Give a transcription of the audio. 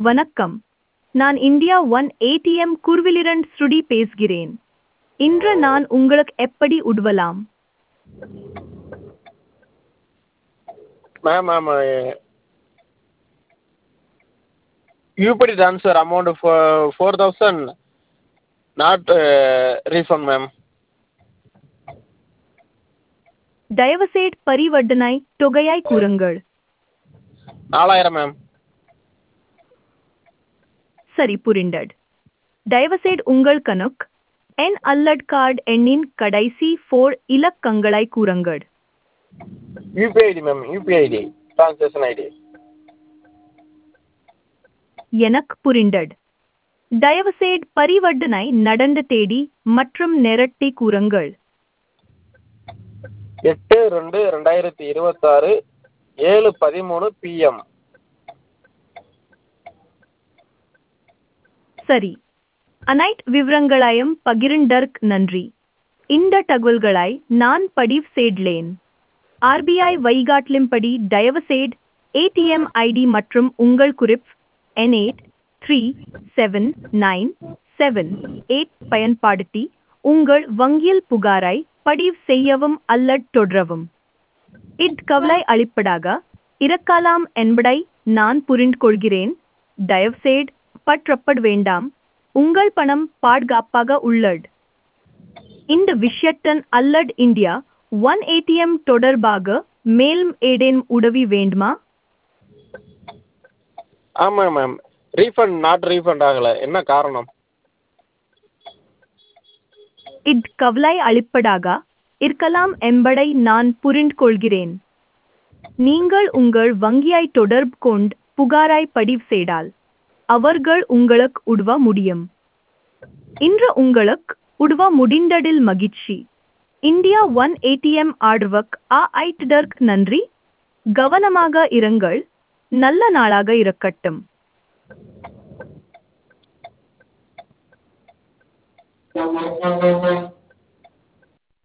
வணக்கம். நான் India one ATM குர்விலிரண்ட் ஸ்ருடி பேசுகிறேன். இன்று நான் உங்களுக்கு எப்படி உதவலாம்? Ma'am, I'm UPI transfer amount for 4,000, not refund, ma'am. தயவுசெய்து பரிவர்த்தனை தொகையாய் கூறுங்கள். 4,000, ma'am. சரி, புரிந்தது. தயவுசெய்து உங்கள் கணக்கு எண் அல்லது கார்டு எண்ணின் கடைசி 4 இலக்கங்களாய் கூறுங்கள். UPI ID, ma'am. UPI ID. Transaction ID. எனக்கு புரிந்தது. தயவுசெய்து பரிவர்த்தனை நடந்த தேதி மற்றும் நேரத்தை கூறுங்கள். 8/2/2026 7:13 PM. சரி, அனைத்து விவரங்களையும் பகிர்ந்ததற்கு நன்றி. இந்த தகவல்களை நான் பதிவு செய்தேன். ஆர்பிஐ வழிகாட்டலின்படி தயவுசெய்து ஏடிஎம் ஐடி மற்றும் உங்கள் குறிப்பு எண் 8379778 பயன்படுத்தி உங்கள் வங்கியில் புகாரை பதிவு செய்யவும் அல்லது தொடரவும். இது கவலை அளிப்பதாக இருக்கலாம் என்பதை நான் புரிந்து கொள்கிறேன். தயவுசெய்து பற்றப்பட வேண்டாம். உங்கள் பணம் பாதுகாப்பாக உள்ளது. இந்த விஷயத்தின் அல்லது இந்தியா ஒன் ஏடிஎம் தொடர்பாக மேலும் ஏதேனும் உதவி வேண்டுமா? ஆமாம் மேம். ரீஃபண்ட் நாட் ரீஃபண்ட் ஆகலை, என்ன காரணம்? இது கவலை அளிப்பதாக இருக்கலாம் என்பதை நான் புரிந்து கொள்கிறேன். நீங்கள் உங்கள் வங்கியை தொடர்பு கொண்டு புகாரை பதிவு செய்தால் அவர்கள் உங்களுக்கு உதவ முடியும். இன்று உங்களுக்கு உதவ முடிந்ததில் மகிழ்ச்சி. இந்தியா ஒன் ஏடிஎம் ஆதரவுக்கு அழைத்ததற்கு நன்றி. கவனமாக இருங்கள். நல்ல நாளாக இருக்கட்டும்.